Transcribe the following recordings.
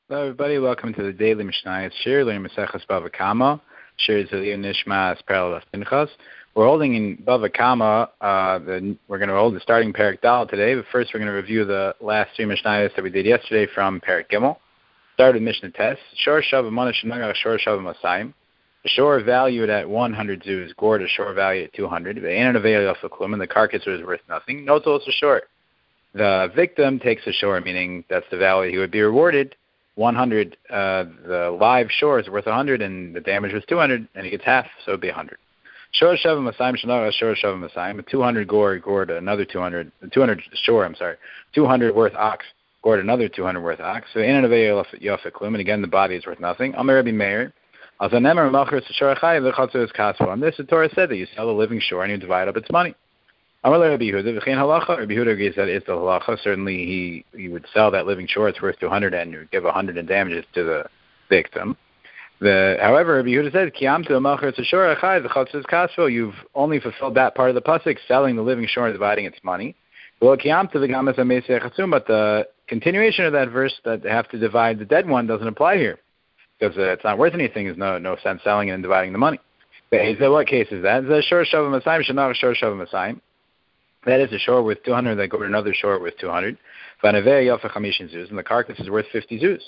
Hello, everybody. Welcome to the Daily Mishnayos Shir, learning Maseches Bava Kama. Shir is Ziliyah Nishmas Parallel Pinchas. We're holding in Bava Kama. We're going to hold the starting Perek Dal today, but first we're going to review the last three Mishnayos that we did yesterday from Perek Gimel. Started with Mishnah Tes. Shor Shav Amana Shenagach Shor Shav Masayim. A shore valued at 100 zuz, gored a shore valued at 200. The carcass was worth nothing. No total a shore. The victim takes a shore, meaning that's the value he would be rewarded. 100, the live shore is worth 100, and the damage was 200, and he gets half, so it would be 100. Shor Shavim Masayim Shanara Shor Shavim Masayim. 200 gored another 200. 200 shore, 200 worth ox gored another 200 worth ox. So in and Yofiklum, and again the body is worth nothing. Amar Rabbi Meir. On this, the Torah said that you sell a living shore and you divide up its money. Rabbi Yehuda agrees that it's the halacha. Certainly, he would sell that living shore; it's worth 200, and you would give 100 in damages to the victim. However, Rabbi Yehuda says, you've only fulfilled that part of the pasuk, selling the living shore and dividing its money. But the continuation of that verse that they have to divide the dead one doesn't apply here, because it's not worth anything. There's no sense selling it and dividing the money. What case is that? That is a shore worth 200 that gored another shore worth 200. And the carcass is worth 50 zuz.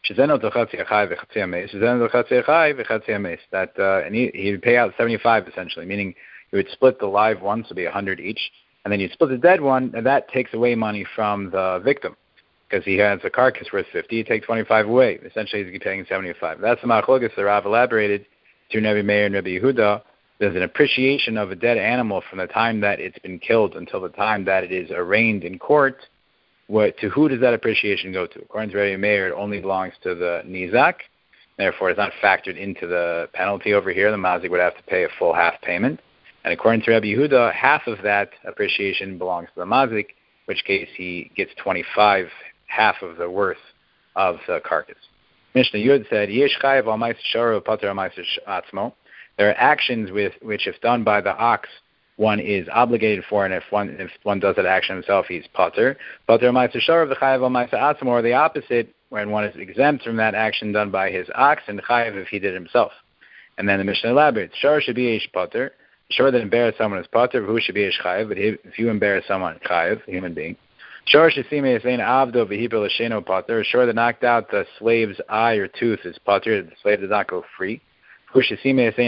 And he would pay out 75 essentially, meaning he would split the live one, so be 100 each, and then you'd split the dead one, and that takes away money from the victim. Because he has a carcass worth 50, he takes 25 away. Essentially, he's paying 75. That's the machlokas the Rav elaborated to Rabbi Meir and Rabbi Yehuda. There's an appreciation of a dead animal from the time that it's been killed until the time that it is arraigned in court. To who does that appreciation go to? According to Rabbi Meir, it only belongs to the nizak. Therefore, it's not factored into the penalty over here. The mazik would have to pay a full half payment. And according to Rabbi Yehuda, half of that appreciation belongs to the mazik, in which case he gets 25, half of the worth of the carcass. Mishnah Yud said, Yesh chayav al ma'aser shara pater al ma'aser atzmo. There are actions which, if done by the ox, one is obligated for, and if one does that action himself, he's pater. Pater ma'aser shara of the chayav al ma'aser atzmo, or the opposite, when one is exempt from that action done by his ox, and chayav if he did it himself. And then the Mishnah elaborates, shara should be ish pater. Shara that embarrass someone is pater, who should be ish chayav, but if you embarrass someone, chayav, a human being. Shara shesime esein avdo v'hipel l'sheno pater. Shara that knocked out the slave's eye or tooth is pater. The slave does not go free. But if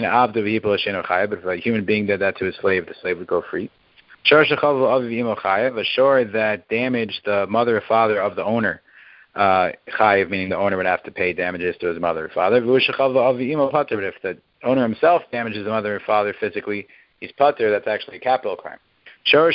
a human being did that to his slave, the slave would go free. A shore that damaged the mother or father of the owner, chayiv, meaning the owner would have to pay damages to his mother or father. But if the owner himself damages the mother or father physically, he's pater. That's actually a capital crime. A shore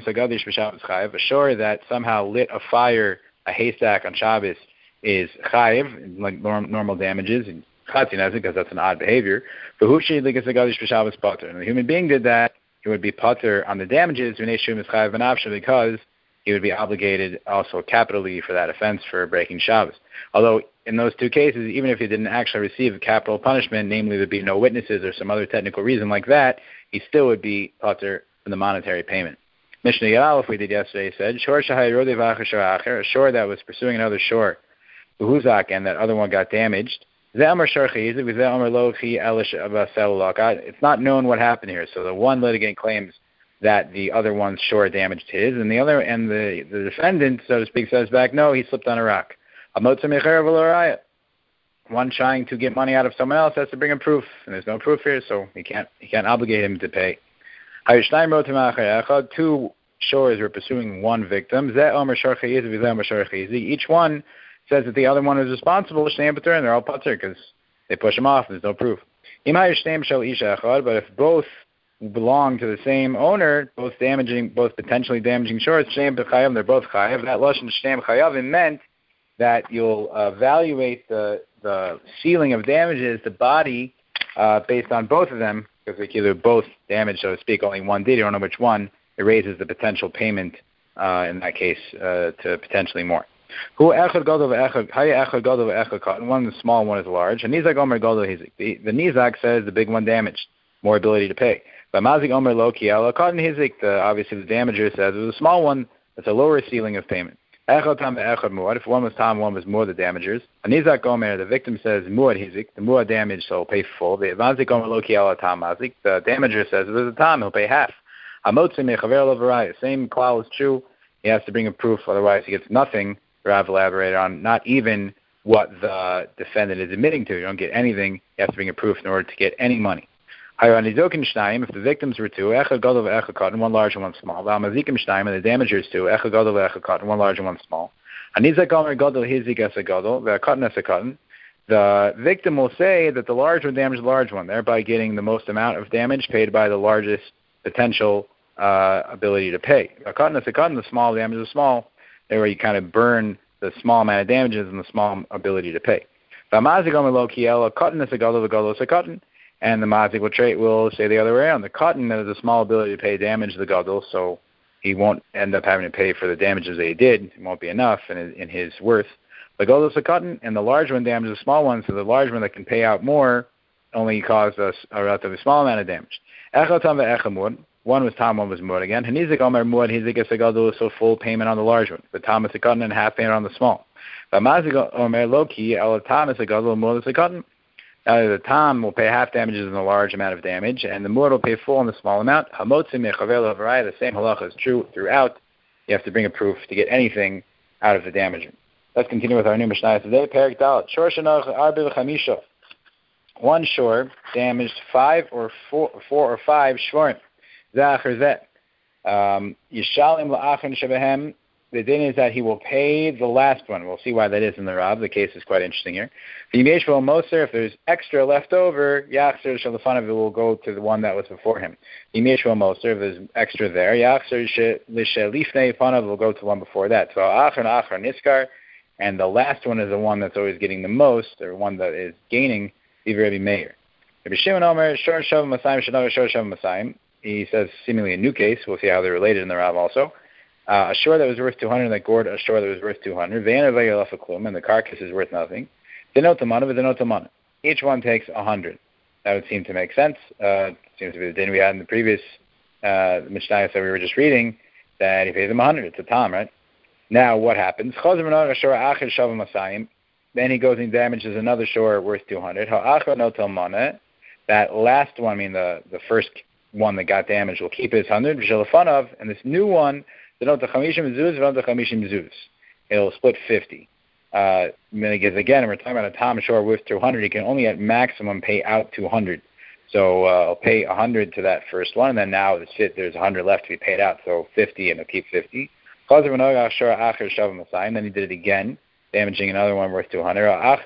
that somehow lit a fire, a haystack on Shabbos, is chayiv, like normal damages, because that's an odd behavior. But and the human being did that, he would be pater on the damages because he would be obligated also capitally for that offense for breaking Shabbos. Although in those two cases, even if he didn't actually receive a capital punishment, namely there'd be no witnesses or some other technical reason like that, he still would be pater from the monetary payment. Mishnah Yalef, we did yesterday, said, a shore that was pursuing another shore, and that other one got damaged. It's not known what happened here. So the one litigant claims that the other one's shore damaged his, and the defendant, so to speak, says back, no, he slipped on a rock. One trying to get money out of someone else has to bring a proof, and there's no proof here, so he can't obligate him to pay. Two shores were pursuing one victim. Each one says that the other one is responsible, and they're all pater because they push him off and there's no proof. But if both belong to the same owner, both potentially damaging shores, they're both chayav. That lashon shneim chayavim meant that you'll evaluate the ceiling of damages, the body, based on both of them, because they either both damaged, so to speak, only one did, you don't know which one, it raises the potential payment, in that case, to potentially more. One is small, one is large. And the nizak says the big one damaged, more ability to pay. But mazik omer lo ki obviously the damager says it was a small one, that's a lower ceiling of payment. Echad tam ve'echad muad. If one was tam, one was muad, the damagers. Anizak omer, the victim says muad hizik, the muad damage, so he'll pay full. The vazik omer lo ki ala tam mazik. The damager says if there's a tam, he'll pay half. Hamotzi mechaver lo v'raya. Same klal is true. He has to bring a proof, otherwise he gets nothing. Rav elaborated on, not even what the defendant is admitting to. You don't get anything. You have to bring a proof in order to get any money. If the victims were two, echad gadol ve'echad katan, one large and one small. V'amazikim shnayim, and the damagers two, echad gadol ve'echad katan, one large and one small. Anizak omer gadol hizik es gadol ve'katan es katan. The victim will say that the large one damaged the large one, thereby getting the most amount of damage paid by the largest potential ability to pay. Katan es katan, the small damage is small. There, where you kind of burn the small amount of damages and the small ability to pay. V'amazik omer lo kiel katan es gadol ve'gadol es katan. And the mazik will say the other way around. The cotton that has a small ability to pay damage the gadol, so he won't end up having to pay for the damages that he did. It won't be enough in his worth. The gadol is the cotton, and the large one damages the small one, so the large one that can pay out more only caused us a relatively small amount of damage. Echad tam ve'echad muad. One was tam, one was muad again. Hanizik omer muad hizik es gadol, so full payment on the large one. But tam is the cotton and half payment on the small. But mazik omer loki el tam is the gadol, muad is the cotton. The tam will pay half damages in the large amount of damage, and the muad will pay full in the small amount. Hamotzi mechaver lo v'raya. The same halacha is true throughout. You have to bring a proof to get anything out of the damager. Let's continue with our new Mishnah today. Perik Dalet. Shor shenach arba v'chamisha. One shor damaged 4 or 5 shvorim. Zeh achar zeh. Yishalim la'achar shebehem. The din is that he will pay the last one. We'll see why that is in the Rav. The case is quite interesting here. If there's extra left over, Yachzer Shalafanav will go to the one that was before him. If there's extra there, Yachzer Lifnei Panav will go to the one before that. So Achar Niskar, and the last one is the one that's always getting the most, or one that is gaining, Rabbi Meir. Rabbi Shimon Omer, Shor Shav Masayim, Shadar Shor Shav Masayim. He says seemingly a new case. We'll see how they're related in the Rav also. A shore that was worth 200, that gored a shore that was worth 200. And the carcass is worth nothing. Each one takes 100. That would seem to make sense. Seems to be the din we had in the previous Mishnah that we were just reading, that he pays him 100. It's a tam, right? Now what happens? Then he goes and damages another shore worth 200. That last one, I mean the first one that got damaged, will keep his 100. And this new one, it'll split 50. Because again, we're talking about a tam shore worth 200. He can only at maximum pay out 200. So I'll pay 100 to that first one, and then now there's 100 left to be paid out. So 50, and he'll keep 50. Then he did it again, damaging another one worth 200.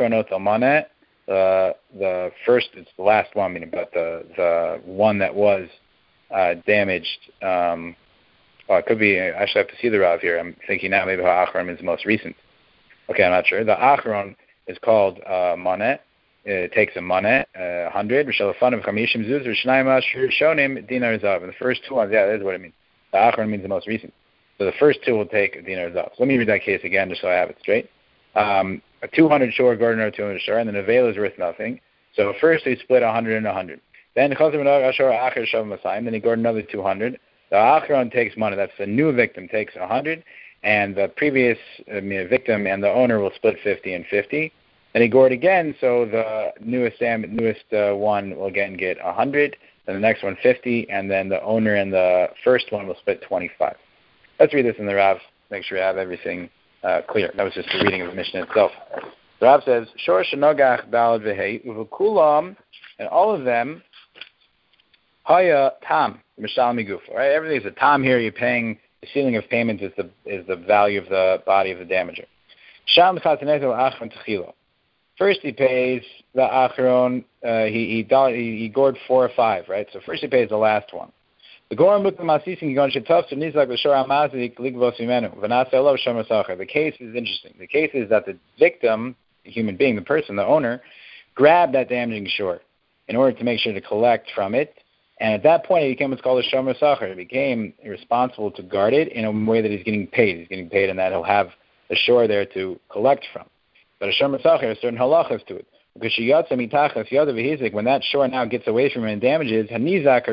The first, it's the last one, meaning, but the one that was damaged. It could be, I actually have to see the Rav here. I'm thinking now maybe Ha'achron is the most recent. Okay, I'm not sure. The Achron is called Maneh. It takes a Maneh, 100. V'shalafan of Chamishim Zuz, V'shnayim Shonim, Dinar Zav. And the first two ones, yeah, that's what it means. The Achron means the most recent. So the first two will take a Dinar Zav. So let me read that case again just so I have it straight. A 200 shore, gardener, 200 shore, and then the veil is worth nothing. So first he split 100 and 100. Then he gardered another 200. The Achron takes money. That's the new victim takes 100, and the previous victim and the owner will split 50 and 50. Then he gored again, so the newest one will again get 100, then the next one 50, and then the owner and the first one will split 25. Let's read this in the Rav. Make sure you have everything clear. That was just the reading of the Mishnah itself. The Rav says, Shor shenogach balad v'hei uvukulam, and all of them haya tam. Mishal miguf, right? Everything's a tam here. You're paying, the ceiling of payment is the value of the body of the damager. Sham chatanezah achron techila. First he pays the achron. He gored 4 or 5, right? So first he pays the last one. The goram bukam masisin gigon shetov so nizak l'shor amazik ligvos imenu v'naseh olav shomer sacher. The case is interesting. The case is that the victim, the human being, the person, the owner, grabbed that damaging shore in order to make sure to collect from it. And at that point, it became what's called a shomer sacher. He became responsible to guard it in a way that he's getting paid. He's getting paid, and that he'll have the shore there to collect from. But a shomer sacher has certain halachas to it. Because when that shore now gets away from him and damages,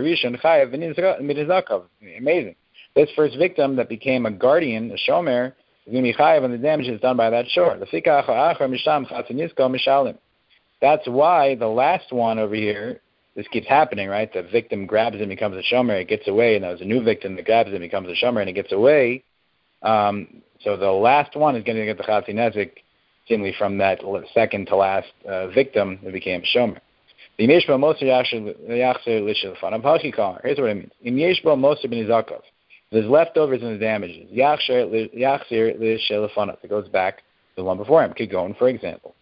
amazing. This first victim that became a guardian, a shomer, He's going to be chayav on the damages done by that shore. That's why the last one over here, this keeps happening, right? The victim grabs him, becomes a shomer, it gets away, and there's a new victim that grabs him, becomes a shomer, and it gets away. So the last one is going to get the chatzi nezik, seemingly from that second to last victim that became shomer. Here's what it means. There's leftovers in the damages. It goes back to the one before him. Keep going, for example.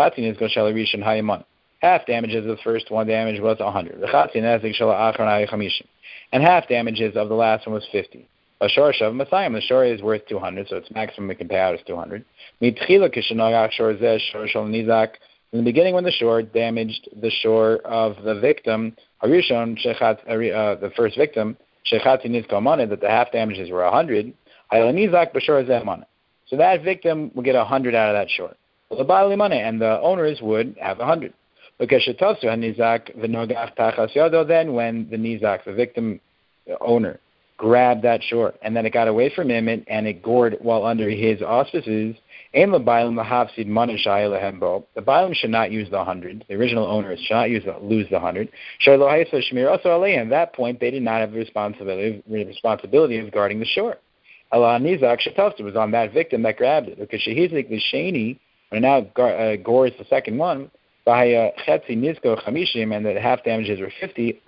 Half damages of the first one damage was 100. And half damages of the last one was 50. The shore is worth 200, so its maximum it can pay out is 200. In the beginning, when the shore damaged the shore of the victim, the first victim, that the half damages were 100, so that victim would get 100 out of that shore. And the owners would have 100. Then when the nizak, the victim owner, grabbed that shore, and then it got away from him and it gored while under his auspices, the Bailam should not use the 100. The original owners should not lose the 100. At that point, they did not have the responsibility of guarding the shore. It was on that victim that grabbed it. Because when it now gores the second one, and the half damages were 50,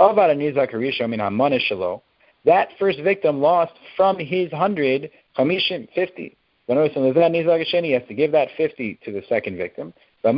that first victim lost from his 100, 50. He has to give that 50 to the second victim. And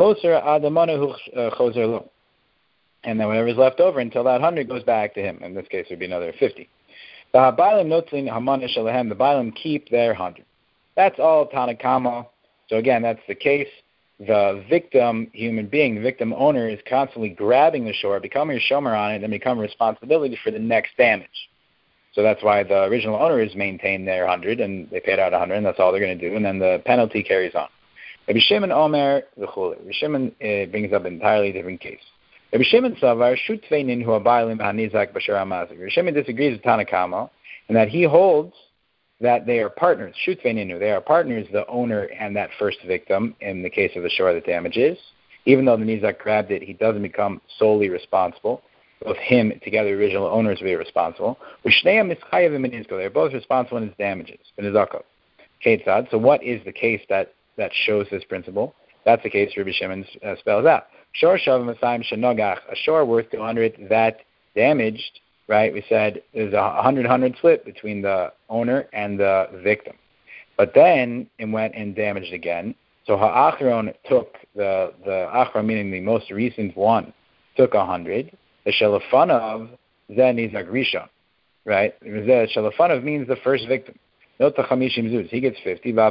then whatever is left over until that 100 goes back to him. In this case, it would be another 50. The Bailam keep their 100. That's all Tanakama. So again, that's the case. The victim, human being, the victim owner is constantly grabbing the shore, becoming a shomer on it, and becoming responsibility for the next damage. So that's why the original owners maintain their 100, and they paid out 100, and that's all they're going to do, and then the penalty carries on. Rabbi Shimon Omer v'chule. Rabbi Shimon brings up an entirely different case. Rabbi Shimon Savar shutveinin hu abaylim hanizak b'shar hamazik. Rabbi Shimon disagrees with Tanakama, in that he holds that they are partners. Shutveinin, they are partners, the owner and that first victim, in the case of the shore that damages. Even though the nizak grabbed it, he doesn't become solely responsible. Both him together, the original owners, will be responsible. They're both responsible in his damages. So what is the case that shows this principle? That's the case Rabbi Shimon spells out. A shore worth 200 that damaged, right? We said there's a 100-100 split between the owner and the victim. But then it went and damaged again. So Ha'achron took the Achron, meaning the most recent one, took 100. The Shalafanov then is a Grishon, right? The Shalafanov means the first victim. Not the Chamishim Zuz. He gets 50. And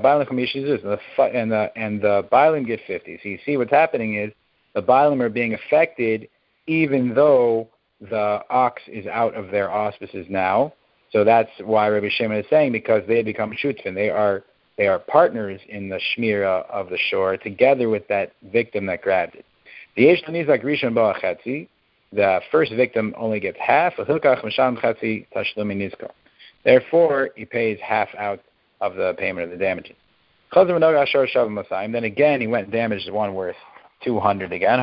the Bailim get 50. So you see what's happening is the Bailim are being affected even though the ox is out of their auspices now. So that's why Rabbi Shimon is saying, because they become Shutfin. They are partners in the Shmira of the shore together with that victim that grabbed it. The Yesh Nizak Rishon Ba'achatzi. The first victim only gets half. Therefore, he pays half out of the payment of the damages. Then again, he went and damaged one worth 200 again.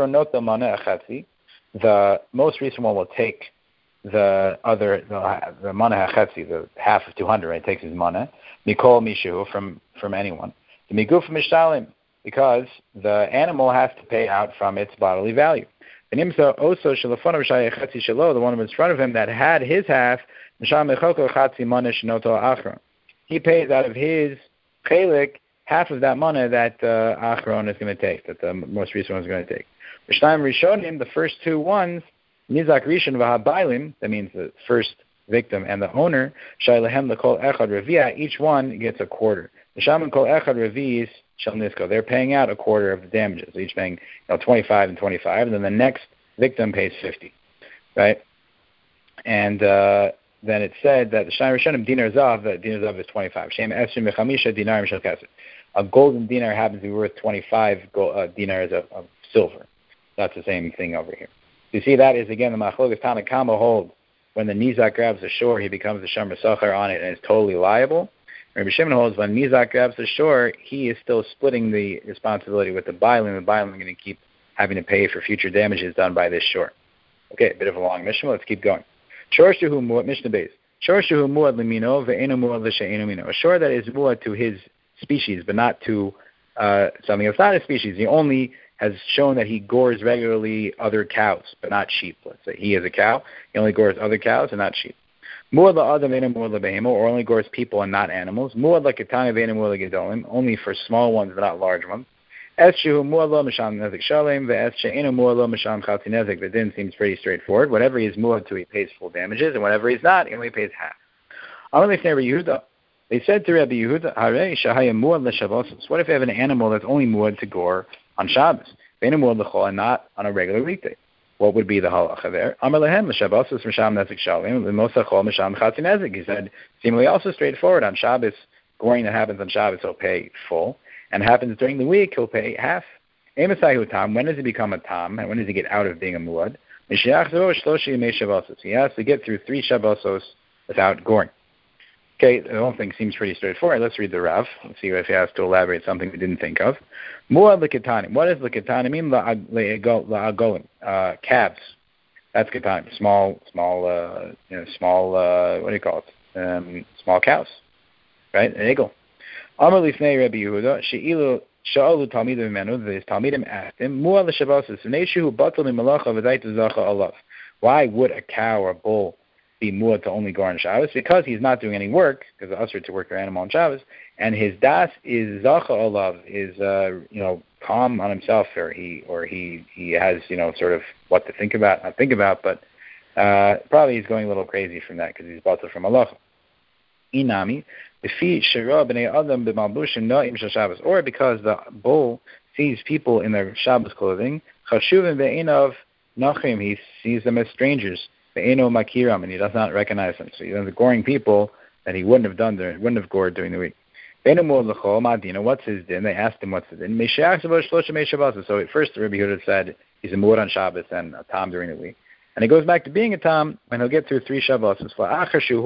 The most recent one will take the mana hachetzi, the half of 200, right? Takes his mana. Mikol mishu from anyone. The miguf mishtalim, because the animal has to pay out from its bodily value. The one who was in front of him that had his half, he pays out of his chelik half of that money that Achron is going to take, that the most recent one is going to take. The first two ones, Nizak Rishon v'habailim, that means the first victim and the owner, each one gets a quarter. They're paying out a quarter of the damages. Each paying 25 and 25, and then the next victim pays 50, right? And then it said that the Shnai Rishonim dinar zav is 25. Shem esrim v'chamisha dinar mishal kesef. A golden dinar happens to be worth 25 dinars of silver. That's the same thing over here. You see, that is again the Machlokas Tanakama holds when the Nizak grabs the shore, he becomes the Shomer Sachar on it and is totally liable. Rabbi Shimon holds when Nizak grabs the shore, he is still splitting the responsibility with the Bailim. The Bailim are going to keep having to pay for future damages done by this shore. Okay, a bit of a long Mishnah. Let's keep going. Shor Shuhu Muad, Mishnah Beis. Shor Shuhu Muad Limino ve'enu Muad l'she'enu mino. A shore that is Muad to his species, but not to something that's not his species. He only has shown that he gores regularly other cows, but not sheep. Let's say he is a cow. He only gores other cows and not sheep. Muad la'adam ve'enu Muad l'behemo, or only gores people and not animals. Muad la'ketani ve'enu Muad l'gedolim, only for small ones but not large ones. The din seems pretty straightforward. Whatever he is muad to, he pays full damages, and whatever he's not, he only pays half. They said to Rabbi Yehuda, what if you have an animal that's only muad to gore on Shabbos, and not on a regular weekday? What would be the halacha there? He said, seemingly also straightforward. On Shabbos, goring that happens on Shabbos, he'll pay full. And happens during the week, he'll pay half. When does he become a tam? And when does he get out of being a muad? He has to get through 3 Shabbosos without goring. Okay, the whole thing seems pretty straightforward. Let's read the Rav. Let's see if he has to elaborate something we didn't think of. Muad l'ketanim. What does l'ketanim mean? La'agolim. Calves. That's ketanim. Small, what do you call it? Small cows. Right? An eagle. Amar lifnei Rabbi Yehuda, she'ilu sha'alu talmidim mimenu, the talmidim asked him, Mu'al l'shabbosos, v'neishu batal mimalacha v'zaytu zacha alav. Why would a cow or a bull be mu'ad to only go on Shabbos? Because he's not doing any work, because it's usher to work your animal on Shabbos, and his das is zacha alav, is calm on himself, or he has sort of what to think about, not think about, but probably he's going a little crazy from that because he's batal from malacha. Inami. Or because the bull sees people in their Shabbos clothing, he sees them as strangers, and he does not recognize them. So he's goring people that he wouldn't have gored during the week. What's his din? They asked him what's the din. So at first Rabbi Yehuda said he's a muad on Shabbos and a tam during the week. And he goes back to being a tam when he'll get through 3 Shabbos. After he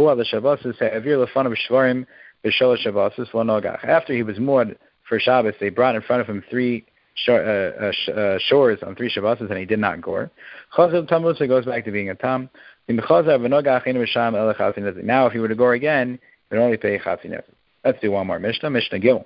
was muad for Shabbos, they brought in front of him 3 shores on 3 Shabbos, and he did not gore. He goes back to being a tam. Now, if he were to gore again, he would only pay chatzinez. Let's do one more Mishnah. Mishnah Gil.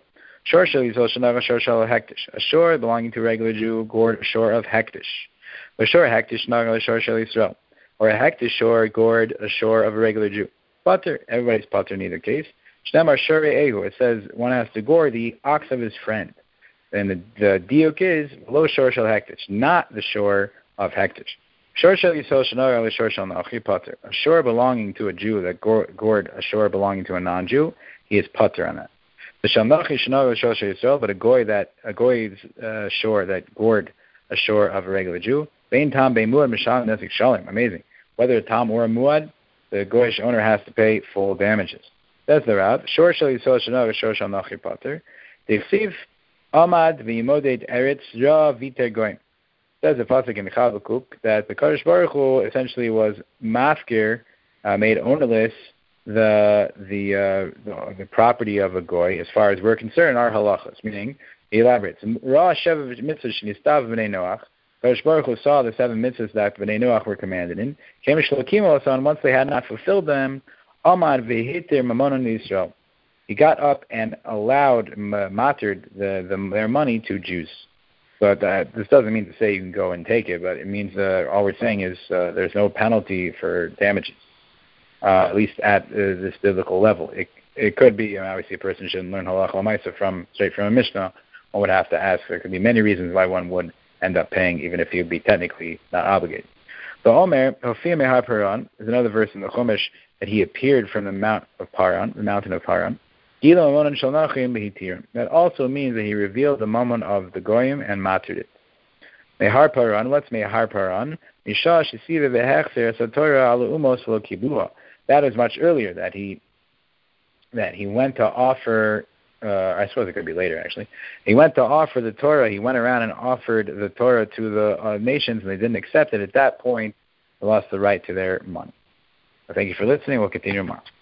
A shore belonging to a regular Jew gored a shore of hektish. Or a hektish shore gored a shore of a regular Jew. Pater, everybody's pater in either case. It says one has to gore the ox of his friend. And the diuk is below shore shel hektish, not the shore of hektish. A shore belonging to a Jew that gored a shore belonging to a non-Jew, he is pater on that. But a goy's shore that gored a shore of a regular Jew, amazing. Whether a tam or a muad, the goyish owner has to pay full damages. That's the Rav. Shor shel yisol shana v'shor shel nachi pater. Dechsiv amad v'yimoded eretz ra v'iter goyim. Says the pasuk in Chavakuk that the Kadosh Baruch Hu essentially was mafkir, made ownerless the property of a goy as far as we're concerned, our halachas. Meaning, he elaborates. Ra sheva mitzvah shenistav b'nei Noach. Kadosh Baruch Hu saw the 7 mitzvahs that Bnei Noach were commanded in. And once they had not fulfilled them, Amad v'hitir mamonon Yisrael. He got up and allowed, matered their money to Jews. But this doesn't mean to say you can go and take it, but it means all we're saying is there's no penalty for damages, at least at this biblical level. It could be, obviously a person shouldn't learn halacha l'maisa straight from a Mishnah. One would have to ask. There could be many reasons why one would end up paying, even if he would be technically not obligated. The Omer, Hofia Mehar Paran, is another verse in the Chumash that he appeared from the mountain of Paran. That also means that he revealed the mammon of the Goyim and matered it. Mehar Paran, what's Mehar Paran? That is much earlier, that he went to offer, I suppose it could be later actually. He went to offer the Torah, he went around and offered the Torah to the nations, and they didn't accept it. At that point, they lost the right to their money. Thank you for listening. We'll continue tomorrow.